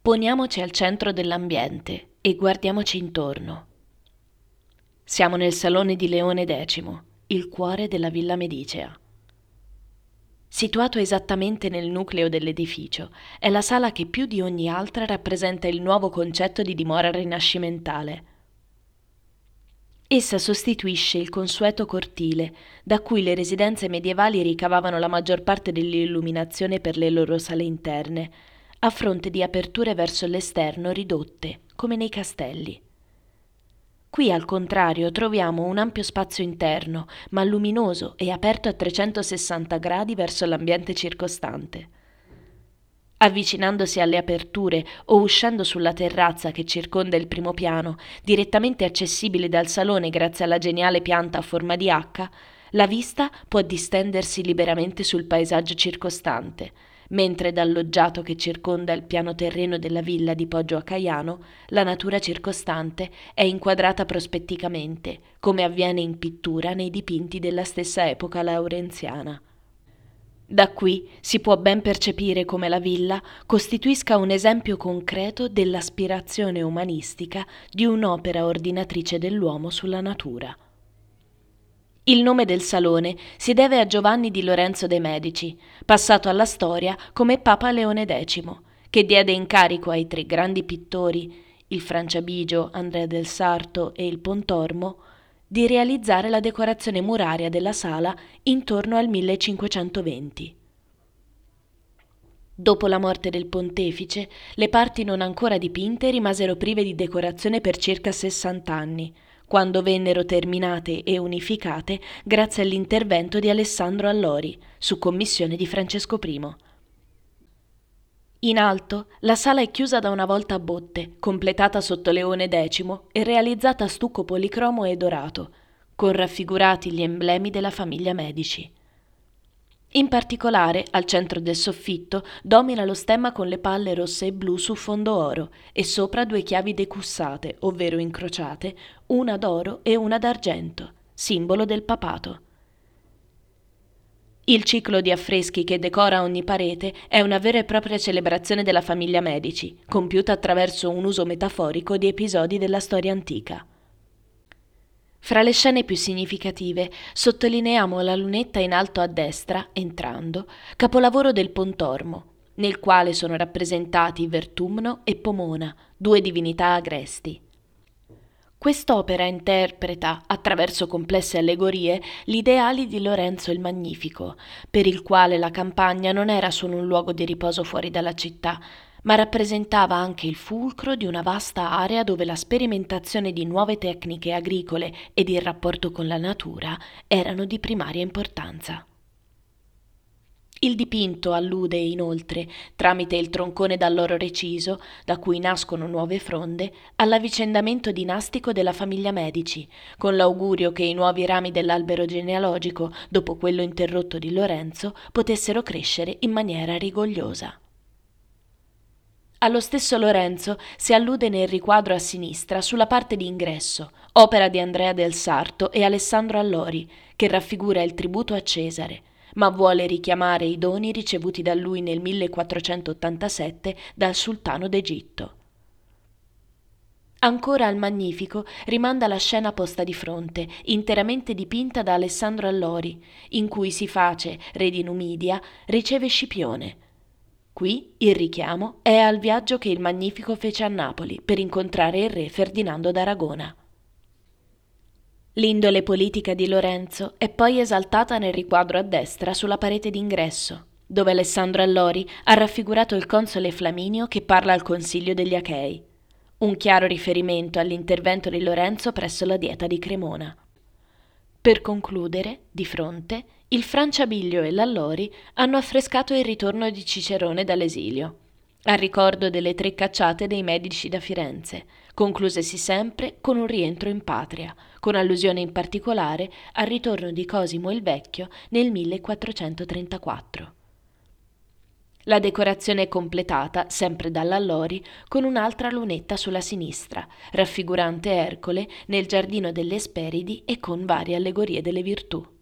Poniamoci al centro dell'ambiente e guardiamoci intorno. Siamo nel salone di Leone X, il cuore della Villa Medicea. Situato esattamente nel nucleo dell'edificio, è la sala che più di ogni altra rappresenta il nuovo concetto di dimora rinascimentale. Essa sostituisce il consueto cortile, da cui le residenze medievali ricavavano la maggior parte dell'illuminazione per le loro sale interne, a fronte di aperture verso l'esterno ridotte, come nei castelli. Qui, al contrario, troviamo un ampio spazio interno, ma luminoso e aperto a 360 gradi verso l'ambiente circostante. Avvicinandosi alle aperture o uscendo sulla terrazza che circonda il primo piano, direttamente accessibile dal salone grazie alla geniale pianta a forma di H, la vista può distendersi liberamente sul paesaggio circostante, mentre dal loggiato che circonda il piano terreno della villa di Poggio a Caiano, la natura circostante è inquadrata prospetticamente, come avviene in pittura nei dipinti della stessa epoca laurenziana. Da qui si può ben percepire come la villa costituisca un esempio concreto dell'aspirazione umanistica di un'opera ordinatrice dell'uomo sulla natura. Il nome del salone si deve a Giovanni di Lorenzo de' Medici, passato alla storia come Papa Leone X, che diede incarico ai tre grandi pittori, il Franciabigio, Andrea del Sarto e il Pontormo, di realizzare la decorazione muraria della sala intorno al 1520. Dopo la morte del pontefice, le parti non ancora dipinte rimasero prive di decorazione per circa 60 anni, quando vennero terminate e unificate grazie all'intervento di Alessandro Allori, su commissione di Francesco I. In alto, la sala è chiusa da una volta a botte, completata sotto Leone X e realizzata a stucco policromo e dorato, con raffigurati gli emblemi della famiglia Medici. In particolare, al centro del soffitto domina lo stemma con le palle rosse e blu su fondo oro e sopra due chiavi decussate, ovvero incrociate, una d'oro e una d'argento, simbolo del papato. Il ciclo di affreschi che decora ogni parete è una vera e propria celebrazione della famiglia Medici, compiuta attraverso un uso metaforico di episodi della storia antica. Fra le scene più significative sottolineiamo la lunetta in alto a destra, entrando, capolavoro del Pontormo, nel quale sono rappresentati Vertumno e Pomona, due divinità agresti. Quest'opera interpreta, attraverso complesse allegorie, gli ideali di Lorenzo il Magnifico, per il quale la campagna non era solo un luogo di riposo fuori dalla città, ma rappresentava anche il fulcro di una vasta area dove la sperimentazione di nuove tecniche agricole ed il rapporto con la natura erano di primaria importanza. Il dipinto allude inoltre, tramite il troncone dall'oro reciso, da cui nascono nuove fronde, all'avvicendamento dinastico della famiglia Medici, con l'augurio che i nuovi rami dell'albero genealogico, dopo quello interrotto di Lorenzo, potessero crescere in maniera rigogliosa. Allo stesso Lorenzo si allude nel riquadro a sinistra sulla parte di ingresso, opera di Andrea del Sarto e Alessandro Allori, che raffigura il tributo a Cesare, ma vuole richiamare i doni ricevuti da lui nel 1487 dal sultano d'Egitto. Ancora al Magnifico rimanda la scena posta di fronte, interamente dipinta da Alessandro Allori, in cui Siface, re di Numidia, riceve Scipione. Qui il richiamo è al viaggio che il Magnifico fece a Napoli per incontrare il re Ferdinando d'Aragona. L'indole politica di Lorenzo è poi esaltata nel riquadro a destra sulla parete d'ingresso, dove Alessandro Allori ha raffigurato il console Flaminio che parla al Consiglio degli Achei, un chiaro riferimento all'intervento di Lorenzo presso la Dieta di Cremona. Per concludere, di fronte, il Franciabigio e l'Allori hanno affrescato il ritorno di Cicerone dall'esilio, a ricordo delle 3 cacciate dei Medici da Firenze, conclusesi sempre con un rientro in patria, con allusione in particolare al ritorno di Cosimo il Vecchio nel 1434. La decorazione è completata, sempre dall'Allori, con un'altra lunetta sulla sinistra, raffigurante Ercole nel giardino delle Esperidi e con varie allegorie delle virtù.